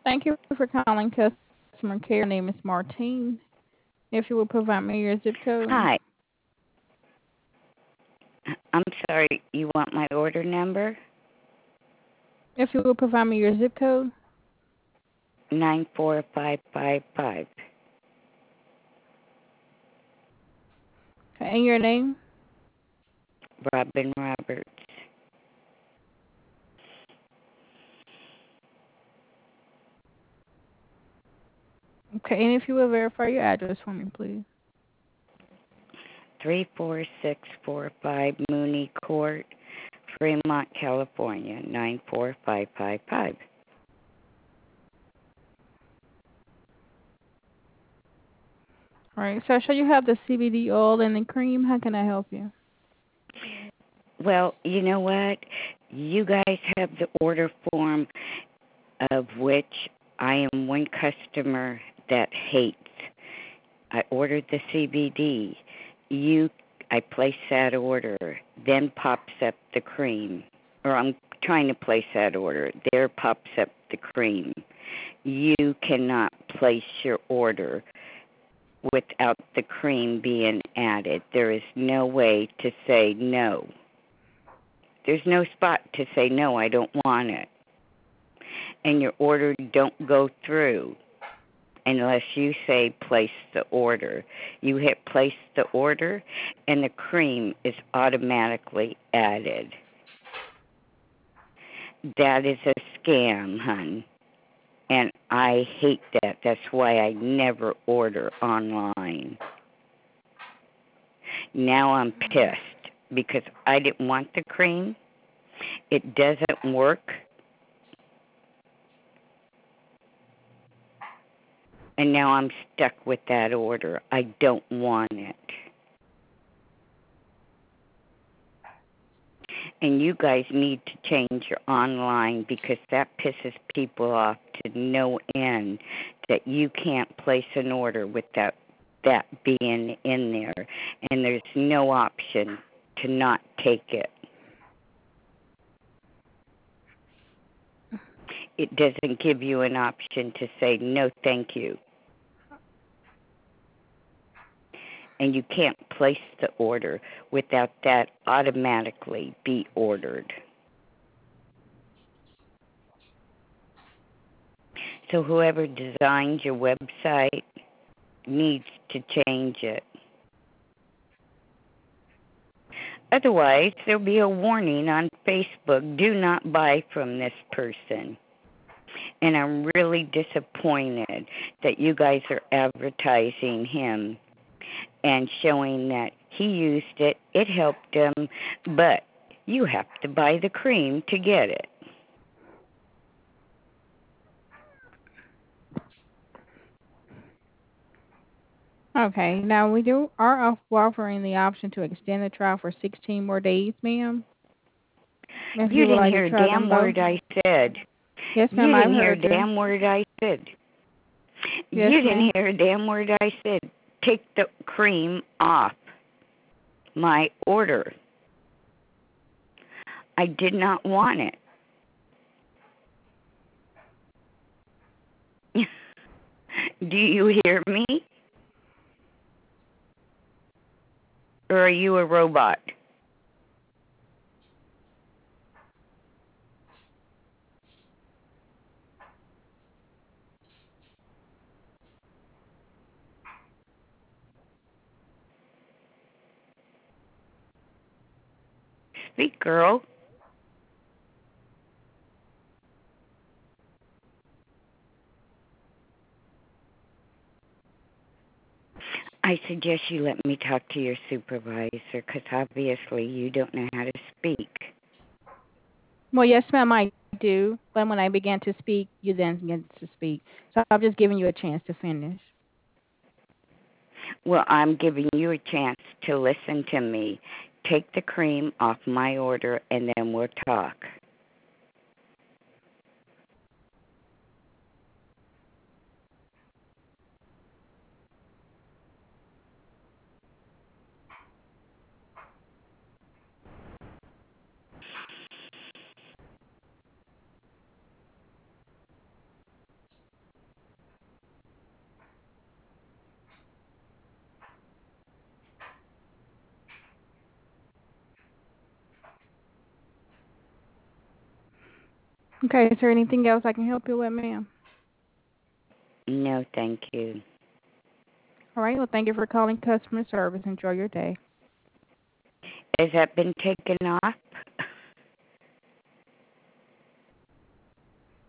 Thank you for calling customer care. My name is Martine. If you will provide me your zip code. Hi. I'm sorry, you want my order number? If you will provide me your zip code. 94555. Okay, and your name. Robin Roberts. Okay, and if you will verify your address for me, please. 34645 Mooney Court, Fremont, California, 94555. All right, so I show you have the CBD oil and the cream. How can I help you? Well, you know what? You guys have the order form, of which I am one customer that hates. I ordered the CBD. I place that order, then pops up the cream. Or I'm trying to place that order. There pops up the cream. You cannot place your order without the cream being added. There is no way to say no. There's no spot to say no, I don't want it. And your order don't go through unless you say place the order. You hit place the order and the cream is automatically added. That is a scam, hun. And I hate that. That's why I never order online. Now I'm pissed because I didn't want the cream. It doesn't work. And now I'm stuck with that order. I don't want it. And you guys need to change your online because that pisses people off to no end that you can't place an order without that being in there. And there's no option to not take it. It doesn't give you an option to say no thank you. And you can't place the order without that automatically be ordered. So whoever designs your website needs to change it. Otherwise, there'll be a warning on Facebook, do not buy from this person. And I'm really disappointed that you guys are advertising him and showing that he used it, it helped him, but you have to buy the cream to get it. Okay, now we are offering the option to extend the trial for 16 more days, ma'am. If You you would didn't like to hear a try them damn both. word I said. Yes, You ma'am, I've didn't hear a heard you. damn word I said. Yes, You didn't ma'am. hear a damn word I said. Take the cream off my order. I did not want it. Do you hear me? Or are you a robot? Speak, girl. I suggest you let me talk to your supervisor because obviously you don't know how to speak. Well, yes, ma'am, I do. But when I begin to speak, you then begin to speak. So I'm just giving you a chance to finish. Well, I'm giving you a chance to listen to me. Take the cream off my order and then we'll talk. Okay, is there anything else I can help you with, ma'am? No, thank you. All right, well, thank you for calling customer service. Enjoy your day. Has that been taken off?